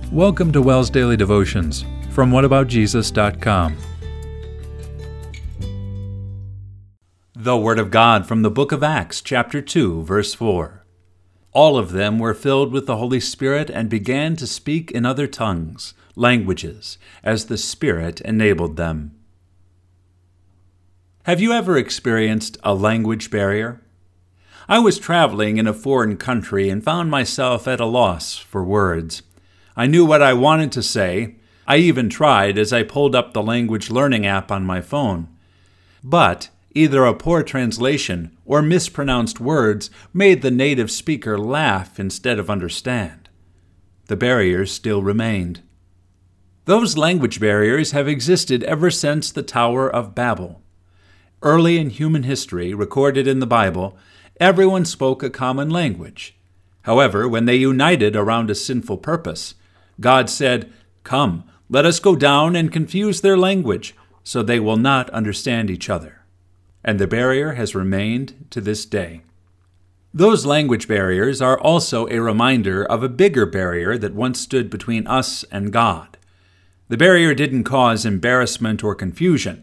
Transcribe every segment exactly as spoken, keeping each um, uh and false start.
Welcome to Wells Daily Devotions from what about jesus dot com. The Word of God from the book of Acts, chapter two, verse four. All of them were filled with the Holy Spirit and began to speak in other tongues, languages, as the Spirit enabled them. Have you ever experienced a language barrier? I was traveling in a foreign country and found myself at a loss for words. I knew what I wanted to say. I even tried as I pulled up the language learning app on my phone. But either a poor translation or mispronounced words made the native speaker laugh instead of understand. The barriers still remained. Those language barriers have existed ever since the Tower of Babel. Early in human history, recorded in the Bible, everyone spoke a common language. However, when they united around a sinful purpose, God said, "Come, let us go down and confuse their language, so they will not understand each other." And the barrier has remained to this day. Those language barriers are also a reminder of a bigger barrier that once stood between us and God. The barrier didn't cause embarrassment or confusion.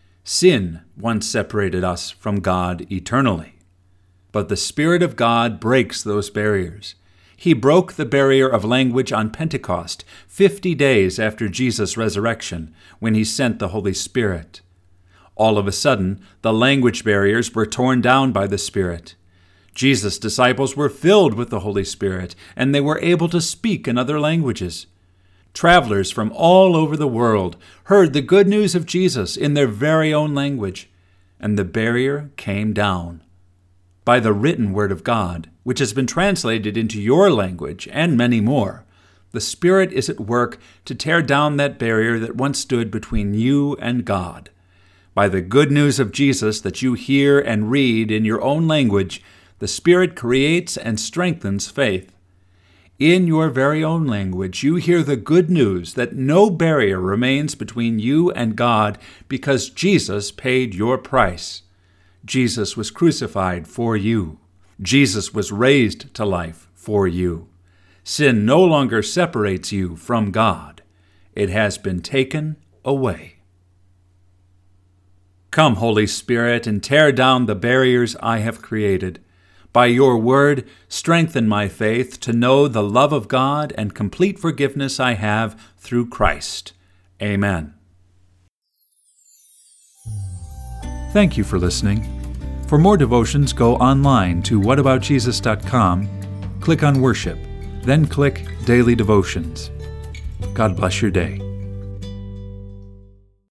Sin once separated us from God eternally. But the Spirit of God breaks those barriers. He broke the barrier of language on Pentecost, fifty days after Jesus' resurrection, when he sent the Holy Spirit. All of a sudden, the language barriers were torn down by the Spirit. Jesus' disciples were filled with the Holy Spirit, and they were able to speak in other languages. Travelers from all over the world heard the good news of Jesus in their very own language, and the barrier came down. By the written Word of God, which has been translated into your language and many more, the Spirit is at work to tear down that barrier that once stood between you and God. By the good news of Jesus that you hear and read in your own language, the Spirit creates and strengthens faith. In your very own language, you hear the good news that no barrier remains between you and God because Jesus paid your price. Jesus was crucified for you. Jesus was raised to life for you. Sin no longer separates you from God. It has been taken away. Come, Holy Spirit, and tear down the barriers I have created. By your word, strengthen my faith to know the love of God and complete forgiveness I have through Christ. Amen. Thank you for listening. For more devotions, go online to what about jesus dot com, click on Worship, then click Daily Devotions. God bless your day.